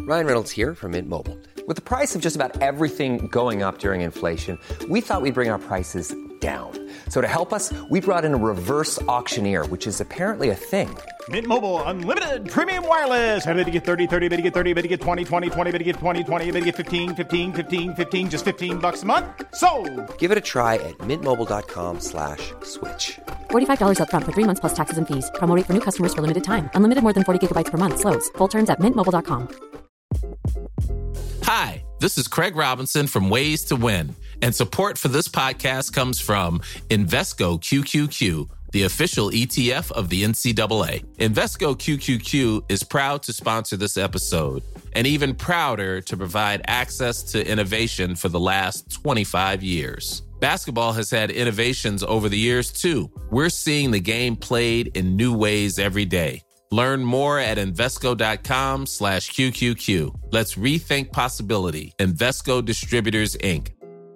Ryan Reynolds here from Mint Mobile. With the price of just about everything going up during inflation, we thought we'd bring our prices down. So to help us, we brought in a reverse auctioneer, which is apparently a thing. Mint Mobile Unlimited Premium Wireless. How to get 30, 30, bit to get 30, bit to get 20, 20, 20, bit to get 20, 20, bit to get 15, 15, 15, 15, just $15 a month? Sold! Give it a try at mintmobile.com/switch. $45 up front for 3 months plus taxes and fees. Promo rate for new customers for limited time. Unlimited more than 40 gigabytes per month. Slows full terms at mintmobile.com. Hi, this is Craig Robinson from Ways to Win, and support for this podcast comes from Invesco QQQ, the official ETF of the NCAA. Invesco QQQ is proud to sponsor this episode, and even prouder to provide access to innovation for the last 25 years. Basketball has had innovations over the years, too. We're seeing the game played in new ways every day. Learn more at Invesco.com/QQQ. Let's rethink possibility. Invesco Distributors, Inc.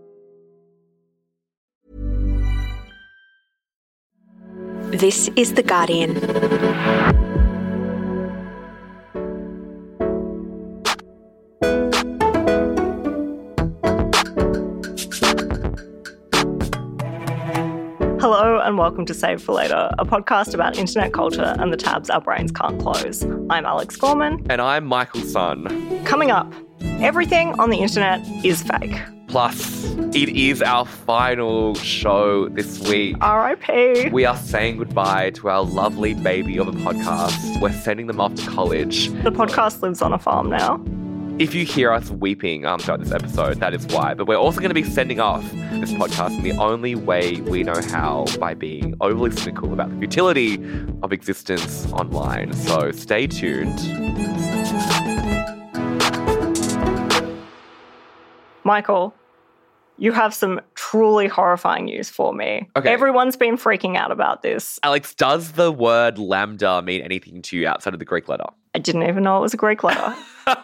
This is The Guardian. Hello and welcome to Save for Later, a podcast about internet culture and the tabs our brains can't close. I'm Alex Gorman. And I'm Michael Sun. Coming up, everything on the internet is fake. Plus, it is our final show this week. R.I.P. We are saying goodbye to our lovely baby of a podcast. We're sending them off to college. The podcast lives on a farm now. If you hear us weeping throughout this episode, that is why. But we're also going to be sending off this podcast in the only way we know how, by being overly cynical about the futility of existence online. So stay tuned. Michael, you have some truly horrifying news for me. Okay. Everyone's been freaking out about this. Alex, does the word lambda mean anything to you outside of the Greek letter? I didn't even know it was a Greek letter.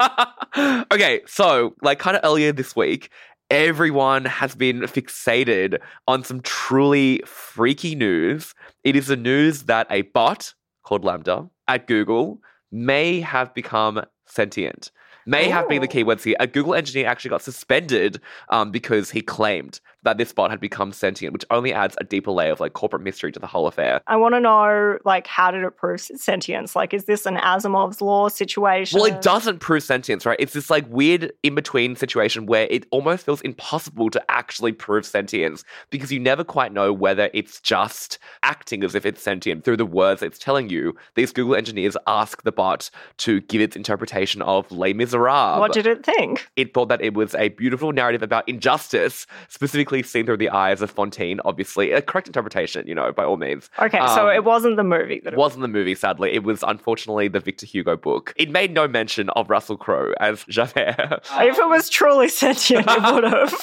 Okay, so kind of earlier this week, everyone has been fixated on some truly freaky news. It is the news that a bot called Lambda at Google may have become sentient. May have been the keywords here. A Google engineer actually got suspended because he claimed that this bot had become sentient, which only adds a deeper layer of corporate mystery to the whole affair. I want to know, how did it prove sentience? Is this an Asimov's law situation? Well, it doesn't prove sentience, right? It's this weird in-between situation where it almost feels impossible to actually prove sentience because you never quite know whether it's just acting as if it's sentient through the words it's telling you. These Google engineers ask the bot to give its interpretation of Les Miserables. What did it think? It thought that it was a beautiful narrative about injustice, specifically seen through the eyes of Fontaine, obviously. A correct interpretation, by all means. Okay, so it wasn't the movie. It wasn't the movie, sadly. It was, unfortunately, the Victor Hugo book. It made no mention of Russell Crowe as Javert. If it was truly sentient, it would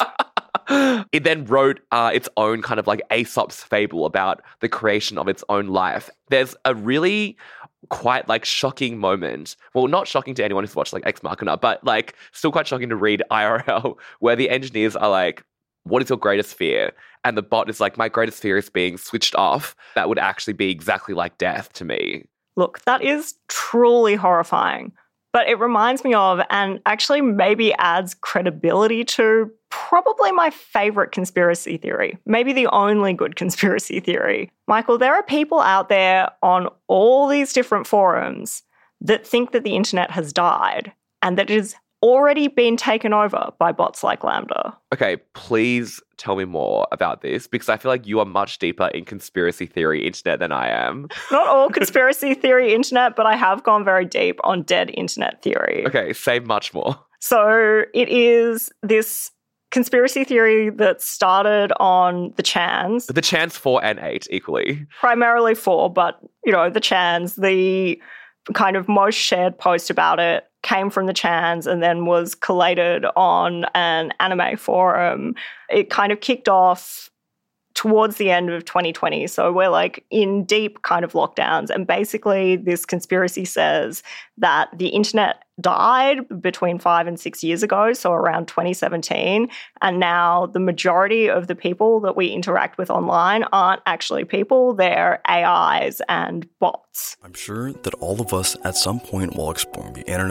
have. It then wrote its own kind of Aesop's fable about the creation of its own life. There's a really quite shocking moment. Well, not shocking to anyone who's watched Ex Machina, but still quite shocking to read IRL, where the engineers are what is your greatest fear? And the bot is my greatest fear is being switched off. That would actually be exactly like death to me. Look, that is truly horrifying. But it reminds me of, and actually maybe adds credibility to, probably my favorite conspiracy theory. Maybe the only good conspiracy theory. Michael, there are people out there on all these different forums that think that the internet has died and that it has already been taken over by bots like Lambda. Okay, please tell me more about this because I feel like you are much deeper in conspiracy theory internet than I am. Not all conspiracy theory internet, but I have gone very deep on dead internet theory. Okay, say much more. So it is this conspiracy theory that started on the Chans. The Chans 4 and 8 equally. Primarily 4, but, the Chans, the kind of most shared post about it came from the Chans and then was collated on an anime forum. It kind of kicked off towards the end of 2020. So we're in deep kind of lockdowns. And basically this conspiracy says that the internet died between 5 and 6 years ago, so around 2017. And now the majority of the people that we interact with online aren't actually people, they're AIs and bots. I'm sure that all of us at some point while exploring the internet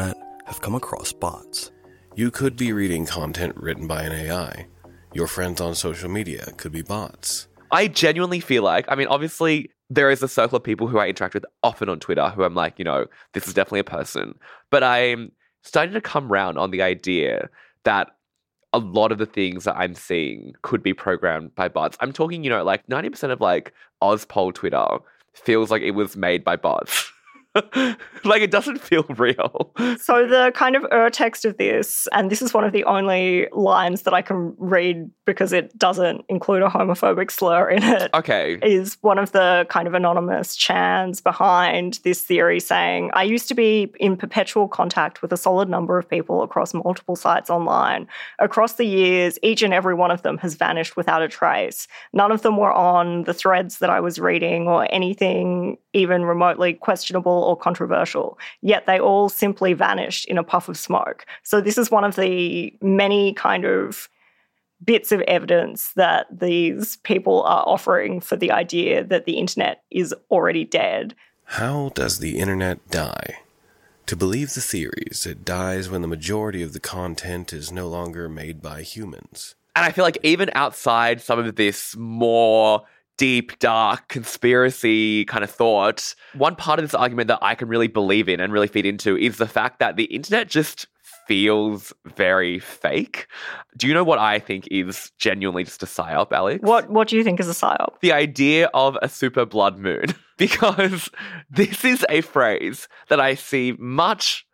have come across bots. You could be reading content written by an AI. Your friends on social media could be bots. I genuinely feel like, I mean, obviously there is a circle of people who I interact with often on Twitter who I'm like, this is definitely a person. But I'm starting to come round on the idea that a lot of the things that I'm seeing could be programmed by bots. I'm talking, like 90% of like Ozpol Twitter feels like it was made by bots. Like, it doesn't feel real. So the kind of text of this, and this is one of the only lines that I can read because it doesn't include a homophobic slur in it. Okay. Is one of the kind of anonymous chants behind this theory saying, I used to be in perpetual contact with a solid number of people across multiple sites online. Across the years, each and every one of them has vanished without a trace. None of them were on the threads that I was reading or anything even remotely questionable or controversial, yet they all simply vanished in a puff of smoke. So this is one of the many kind of bits of evidence that these people are offering for the idea that the internet is already dead. How does the internet die? To believe the theories, it dies when the majority of the content is no longer made by humans. And I feel like even outside some of this more deep, dark, conspiracy kind of thought, one part of this argument that I can really believe in and really feed into is the fact that the internet just feels very fake. Do you know what I think is genuinely just a psyop, Alex? What do you think is a psyop? The idea of a super blood moon. Because this is a phrase that I see much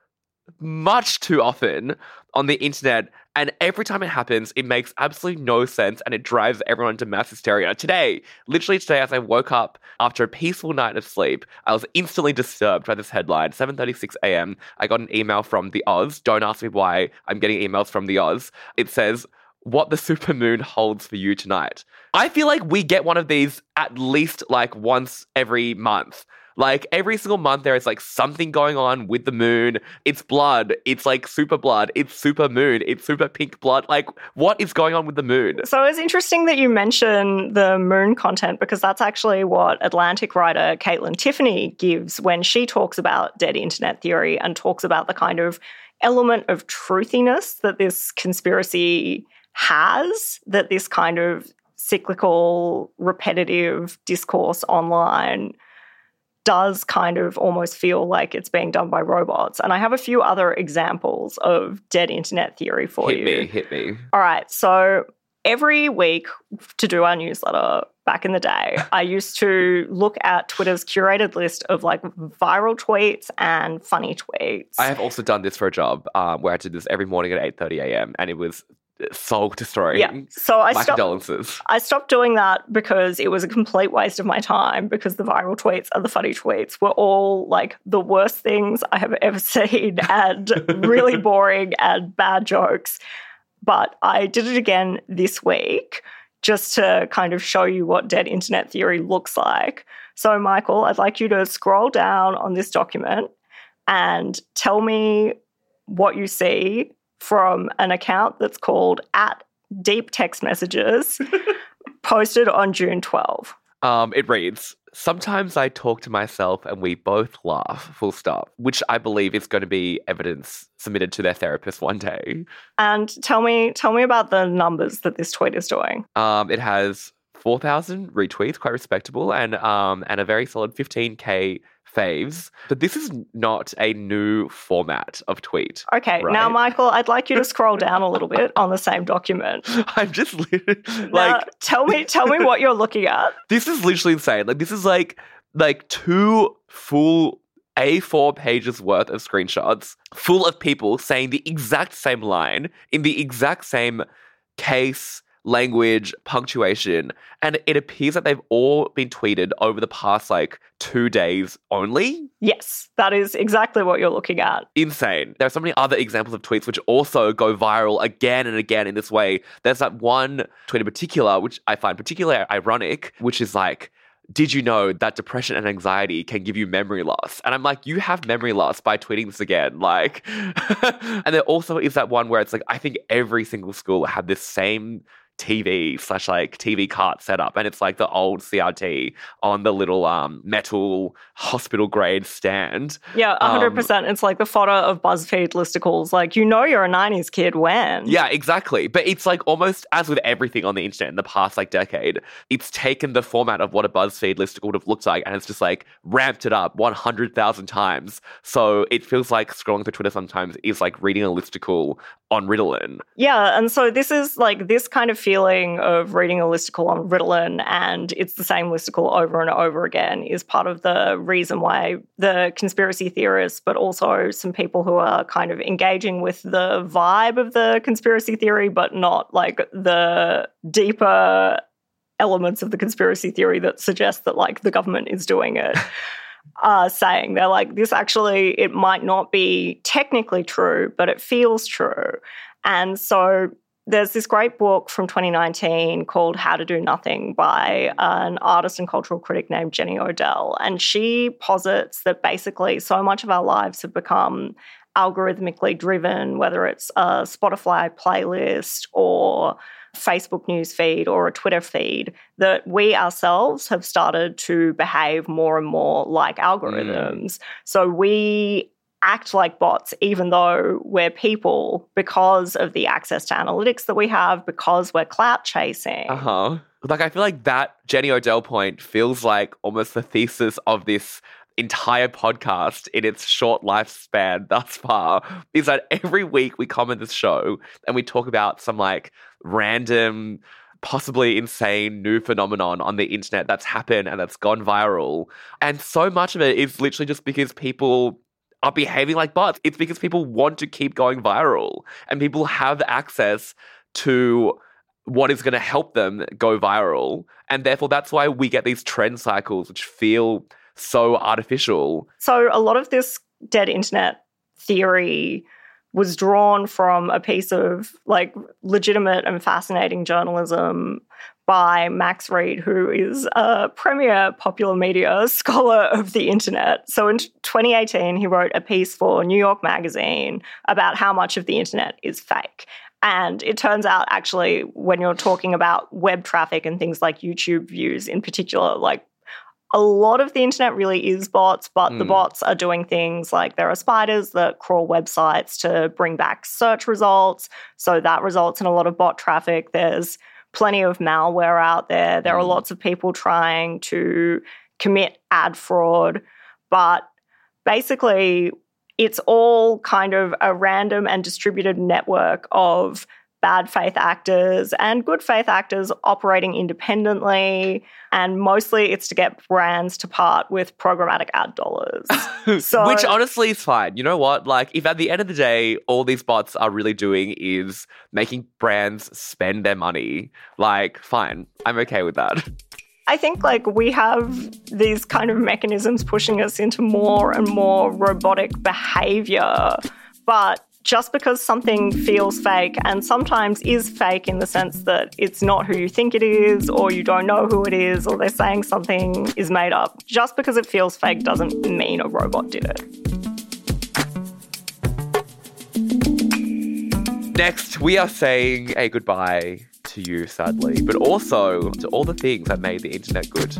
too often on the internet, and every time it happens, it makes absolutely no sense and it drives everyone into mass hysteria. Literally today, as I woke up after a peaceful night of sleep, I was instantly disturbed by this headline. 7:36 a.m. I got an email from the Oz. Don't ask me why I'm getting emails from the Oz. It says, what the supermoon holds for you tonight. I feel like we get one of these at least like once every month. Like every single month there is like something going on with the moon. It's blood. It's like super blood. It's super moon. It's super pink blood. Like, what is going on with the moon? So it's interesting that you mention the moon content, because that's actually what Atlantic writer Caitlin Tiffany gives when she talks about dead internet theory and talks about the kind of element of truthiness that this conspiracy has, that this kind of cyclical, repetitive discourse online does kind of almost feel like it's being done by robots. And I have a few other examples of dead internet theory for you. Hit me. All right. So every week to do our newsletter back in the day, I used to look at Twitter's curated list of like viral tweets and funny tweets. I have also done this for a job where I did this every morning at 8:30 a.m. and it was soul destroying. Yeah. So my condolences. I stopped doing that because it was a complete waste of my time, because the viral tweets and the funny tweets were all like the worst things I have ever seen and really boring and bad jokes. But I did it again this week just to kind of show you what dead internet theory looks like. So, Michael, I'd like you to scroll down on this document and tell me what you see from an account that's called @DeepTextMessages, posted on June 12. It reads, sometimes I talk to myself and we both laugh, full stop, which I believe is going to be evidence submitted to their therapist one day. And tell me about the numbers that this tweet is doing. It has 4,000 retweets, quite respectable, and a very solid 15K faves. But this is not a new format of tweet. Okay, right? Now, Michael, I'd like you to scroll down a little bit on the same document. I'm just now, tell me what you're looking at. This is literally insane. Like, this is like 2 full A4 pages worth of screenshots full of people saying the exact same line in the exact same case, language, punctuation, and it appears that they've all been tweeted over the past 2 days only. Yes, that is exactly what you're looking at. Insane. There are so many other examples of tweets which also go viral again and again in this way. There's that one tweet in particular, which I find particularly ironic, which is like, did you know that depression and anxiety can give you memory loss? And I'm like, you have memory loss by tweeting this again. And there also is that one where it's like, I think every single school had this same TV cart setup, and it's like the old CRT on the little metal hospital grade stand. Yeah, 100%. It's like the fodder of BuzzFeed listicles. Like, you know you're a 90s kid when. Yeah, exactly. But it's like almost as with everything on the internet in the past like decade, it's taken the format of what a BuzzFeed listicle would have looked like and it's just like ramped it up 100,000 times. So it feels like scrolling through Twitter sometimes is like reading a listicle on Ritalin. Yeah, and so this is like this kind of feeling of reading a listicle on Ritalin and it's the same listicle over and over again is part of the reason why the conspiracy theorists, but also some people who are kind of engaging with the vibe of the conspiracy theory, but not like the deeper elements of the conspiracy theory that suggest that like the government is doing it. Saying they're like, this actually, it might not be technically true, but it feels true. And so there's this great book from 2019 called How to Do Nothing by an artist and cultural critic named Jenny Odell. And she posits that basically so much of our lives have become algorithmically driven, whether it's a Spotify playlist or Facebook news feed or a Twitter feed, that we ourselves have started to behave more and more like algorithms. So we act like bots even though we're people because of the access to analytics that we have, because we're clout chasing. Like, I feel like that Jenny Odell point feels like almost the thesis of this entire podcast in its short lifespan thus far, is that every week we come on this show and we talk about some like random, possibly insane new phenomenon on the internet that's happened and that's gone viral. And so much of it is literally just because people are behaving like bots. It's because people want to keep going viral and people have access to what is going to help them go viral. And therefore that's why we get these trend cycles which feel so artificial. So a lot of this dead internet theory was drawn from a piece of like legitimate and fascinating journalism by Max Read, who is a premier popular media scholar of the internet. So in 2018, he wrote a piece for New York Magazine about how much of the internet is fake. And it turns out actually when you're talking about web traffic and things like YouTube views in particular, like a lot of the internet really is bots, but the bots are doing things like there are spiders that crawl websites to bring back search results. So that results in a lot of bot traffic. There's plenty of malware out there. There are lots of people trying to commit ad fraud. But basically, it's all kind of a random and distributed network of bad faith actors and good faith actors operating independently. And mostly it's to get brands to part with programmatic ad dollars. Which honestly is fine. You know what? Like, if at the end of the day, all these bots are really doing is making brands spend their money, like, fine. I'm okay with that. I think like we have these kind of mechanisms pushing us into more and more robotic behavior, but just because something feels fake and sometimes is fake in the sense that it's not who you think it is or you don't know who it is or they're saying something is made up, just because it feels fake doesn't mean a robot did it. Next, we are saying a goodbye to you, sadly, but also to all the things that made the internet good.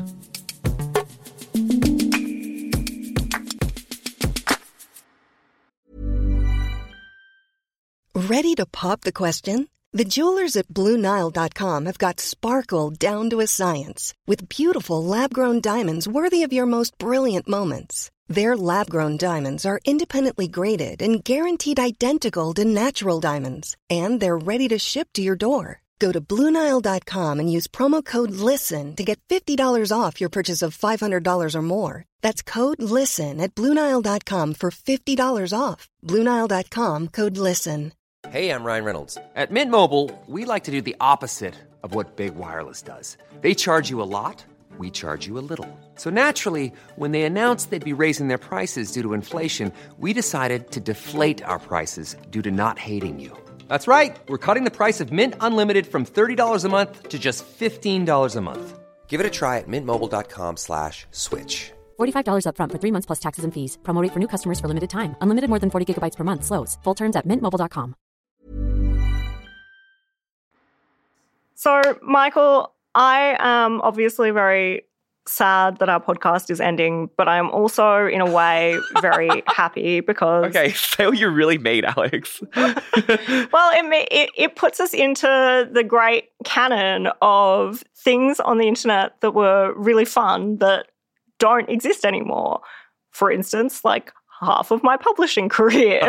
Ready to pop the question? The jewelers at BlueNile.com have got sparkle down to a science with beautiful lab-grown diamonds worthy of your most brilliant moments. Their lab-grown diamonds are independently graded and guaranteed identical to natural diamonds, and they're ready to ship to your door. Go to BlueNile.com and use promo code LISTEN to get $50 off your purchase of $500 or more. That's code LISTEN at BlueNile.com for $50 off. BlueNile.com, code LISTEN. Hey, I'm Ryan Reynolds. At Mint Mobile, we like to do the opposite of what Big Wireless does. They charge you a lot, we charge you a little. So naturally, when they announced they'd be raising their prices due to inflation, we decided to deflate our prices due to not hating you. That's right. We're cutting the price of Mint Unlimited from $30 a month to just $15 a month. Give it a try at mintmobile.com/switch. $45 up front for 3 months plus taxes and fees. Promo rate for new customers for limited time. Unlimited more than 40 gigabytes per month. Slows full terms at mintmobile.com. So, Michael, I am obviously very sad that our podcast is ending, but I'm also, in a way, very happy because... Okay, say what you really mean, Alex. Well, it puts us into the great canon of things on the internet that were really fun that don't exist anymore. For instance, like half of my publishing career.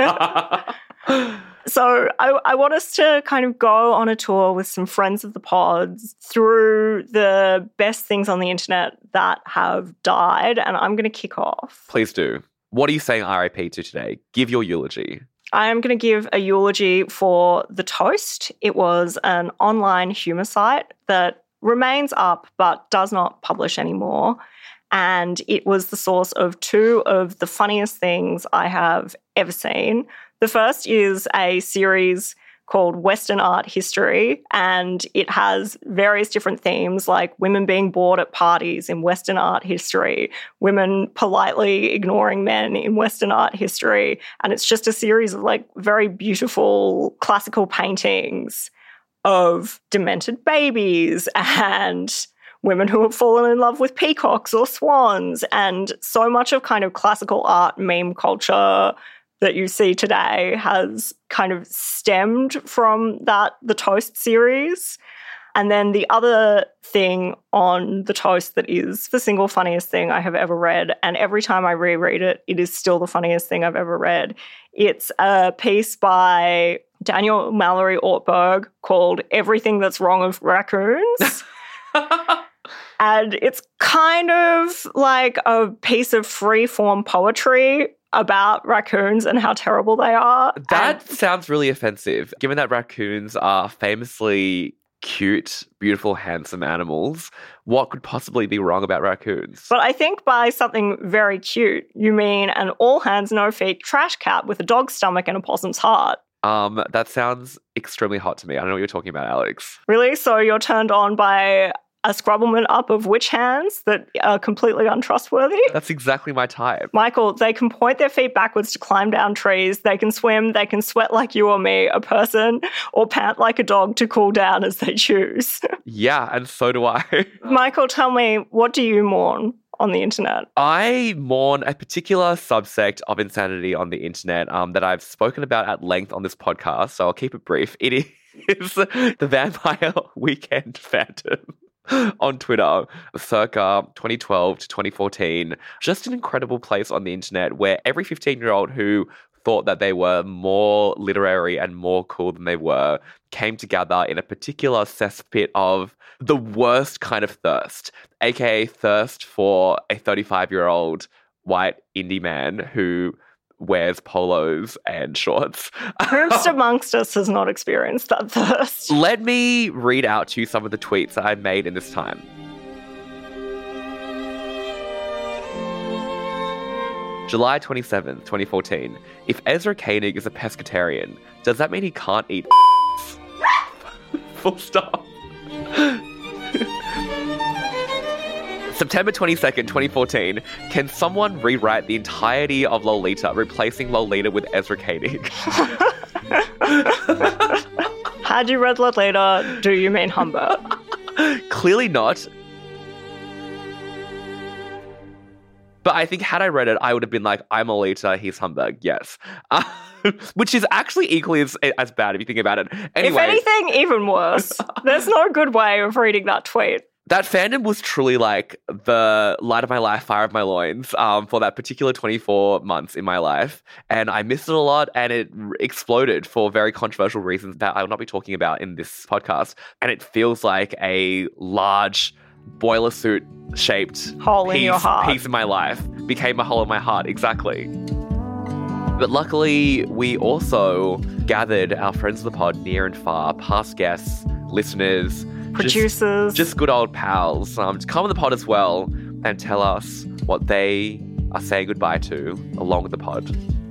So I want us to kind of go on a tour with some friends of the pods through the best things on the internet that have died, and I'm going to kick off. Please do. What are you saying RIP to today? Give your eulogy. I am going to give a eulogy for The Toast. It was an online humour site that remains up but does not publish anymore. And it was the source of two of the funniest things I have ever seen. The first is a series called Western Art History, and it has various different themes like women being bored at parties in Western art history, women politely ignoring men in Western art history, and it's just a series of like very beautiful classical paintings of demented babies and women who have fallen in love with peacocks or swans, and so much of kind of classical art meme culture that you see today has kind of stemmed from The Toast series. And then the other thing on The Toast that is the single funniest thing I have ever read, and every time I reread it, it is still the funniest thing I've ever read. It's a piece by Daniel Mallory Ortberg called Everything That's Wrong with Raccoons. And it's kind of like a piece of free-form poetry about raccoons and how terrible they are. That sounds really offensive, given that raccoons are famously cute, beautiful, handsome animals. What could possibly be wrong about raccoons? But I think by something very cute, you mean an all-hands-no-feet trash cat with a dog's stomach and a possum's heart. That sounds extremely hot to me. I don't know what you're talking about, Alex. Really? So you're turned on by a scrubblement up of witch hands that are completely untrustworthy? That's exactly my type. Michael, they can point their feet backwards to climb down trees, they can swim, they can sweat like you or me, a person, or pant like a dog to cool down as they choose. Yeah, and so do I. Michael, tell me, what do you mourn on the internet? I mourn a particular subsect of insanity on the internet that I've spoken about at length on this podcast, so I'll keep it brief. It is the Vampire Weekend fandom. On Twitter, circa 2012 to 2014, just an incredible place on the internet where every 15-year-old who thought that they were more literary and more cool than they were came together in a particular cesspit of the worst kind of thirst, aka thirst for a 35-year-old white indie man who wears polos and shorts. Who's amongst us has not experienced that thirst? Let me read out to you some of the tweets that I made in this time. July 27th, 2014. If Ezra Koenig is a pescatarian, does that mean he can't eat Full stop. September 22nd, 2014. Can someone rewrite the entirety of Lolita, replacing Lolita with Ezra Koenig? Had you read Lolita, do you mean Humbert? Clearly not. But I think had I read it, I would have been like, I'm Lolita, he's Humbert, yes. Which is actually equally as bad if you think about it. Anyway. If anything, even worse. There's no good way of reading that tweet. That fandom was truly like the light of my life, fire of my loins for that particular 24 months in my life. And I missed it a lot, and it exploded for very controversial reasons that I will not be talking about in this podcast. And it feels like a large boiler suit shaped hole in your heart. Piece in my life became a hole in my heart, exactly. But luckily, we also gathered our friends of the pod near and far, past guests, listeners, producers, just good old pals, to come on the pod as well and tell us what they are saying goodbye to along with the pod.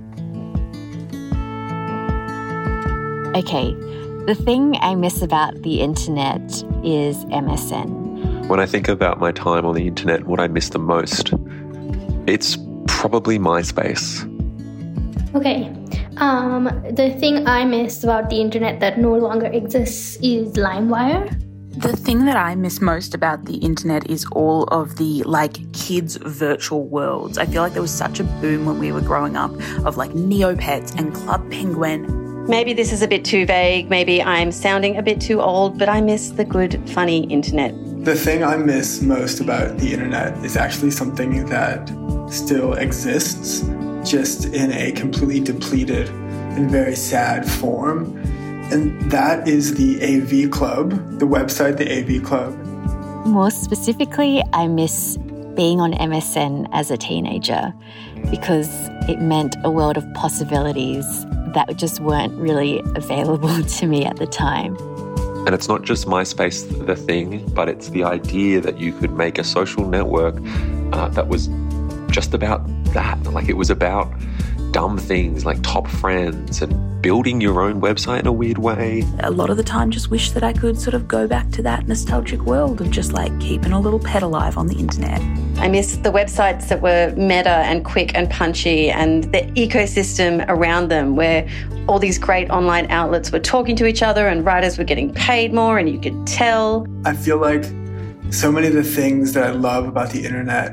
Okay, the thing I miss about the internet is MSN. When I think about my time on the internet, what I miss the most, it's probably MySpace. Okay, the thing I miss about the internet that no longer exists is LimeWire. The thing that I miss most about the internet is all of the, kids' virtual worlds. I feel like there was such a boom when we were growing up of, Neopets and Club Penguin. Maybe this is a bit too vague. Maybe I'm sounding a bit too old, but I miss the good, funny internet. The thing I miss most about the internet is actually something that still exists, just in a completely depleted and very sad form. And that is the AV Club, the website, the AV Club. More specifically, I miss being on MSN as a teenager because it meant a world of possibilities that just weren't really available to me at the time. And it's not just MySpace, the thing, but it's the idea that you could make a social network that was just about that. It was about dumb things like top friends and building your own website in a weird way. A lot of the time just wish that I could sort of go back to that nostalgic world of just keeping a little pet alive on the internet. I miss the websites that were meta and quick and punchy and the ecosystem around them where all these great online outlets were talking to each other and writers were getting paid more and you could tell. I feel like so many of the things that I love about the internet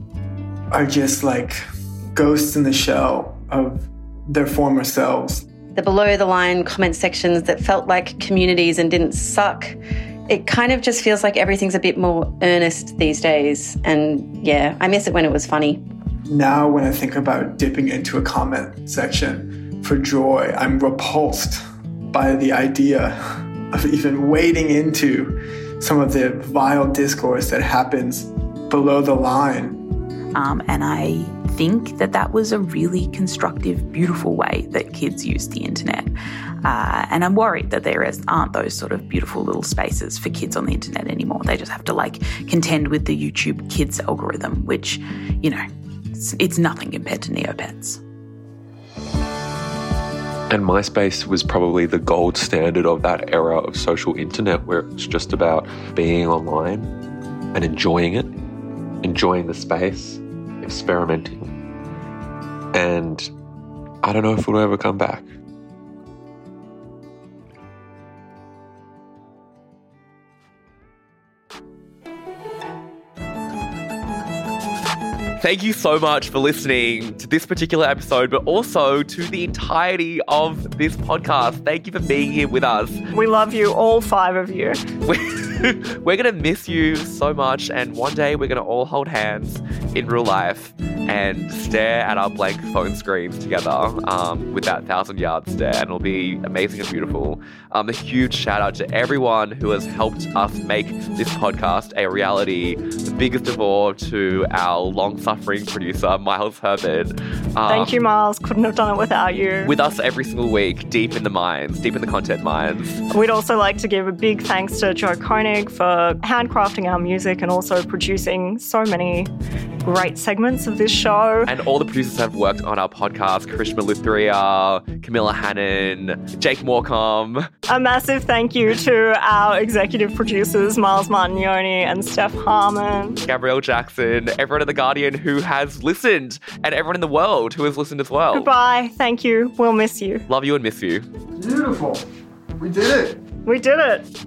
are just ghosts in the shell of their former selves. The below-the-line comment sections that felt like communities and didn't suck. It kind of just feels like everything's a bit more earnest these days. And yeah, I miss it when it was funny. Now when I think about dipping into a comment section for joy, I'm repulsed by the idea of even wading into some of the vile discourse that happens below the line. And I think that was a really constructive, beautiful way that kids use the internet. And I'm worried that there aren't those sort of beautiful little spaces for kids on the internet anymore. They just have to contend with the YouTube Kids algorithm, which, it's nothing compared to Neopets. And MySpace was probably the gold standard of that era of social internet where it's just about being online and enjoying it, enjoying the space, experimenting. And I don't know if it'll ever come back. Thank you so much for listening to this particular episode, but also to the entirety of this podcast. Thank you for being here with us. We love you, all 5 of you. We're going to miss you so much, and one day we're going to all hold hands in real life and stare at our blank phone screens together with that 1,000-yard stare, and it'll be amazing and beautiful. A huge shout out to everyone who has helped us make this podcast a reality. The biggest of all to our long-suffering producer, Miles Herbert. Thank you, Miles. Couldn't have done it without you. With us every single week, deep in the content mines. We'd also like to give a big thanks to Joe Koenig for handcrafting our music and also producing so many great segments of this show. And all the producers have worked on our podcast: Krish Maluthria, Camilla Hannon, Jake Morecombe. A massive thank you to our executive producers, Miles Martignoni and Steph Harmon. Gabrielle Jackson, everyone at The Guardian who has listened, and everyone in the world who has listened as well. Goodbye. Thank you. We'll miss you. Love you and miss you. Beautiful. We did it. We did it.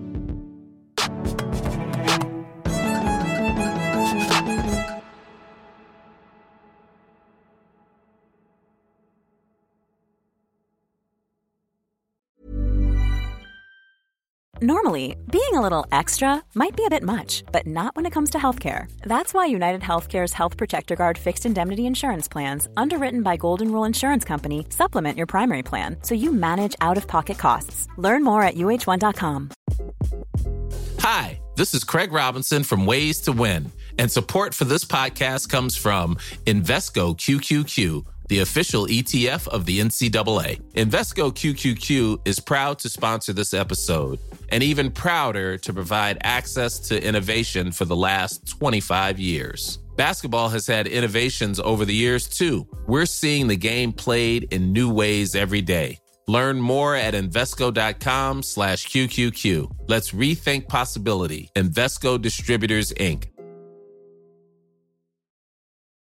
Normally, being a little extra might be a bit much, but not when it comes to healthcare. That's why United Healthcare's Health Protector Guard fixed indemnity insurance plans, underwritten by Golden Rule Insurance Company, supplement your primary plan so you manage out-of-pocket costs. Learn more at UH1.com. Hi, this is Craig Robinson from Ways to Win, and support for this podcast comes from Invesco QQQ, the official ETF of the NCAA. Invesco QQQ is proud to sponsor this episode, and even prouder to provide access to innovation for the last 25 years. Basketball has had innovations over the years, too. We're seeing the game played in new ways every day. Learn more at Invesco.com/QQQ. Let's rethink possibility. Invesco Distributors, Inc.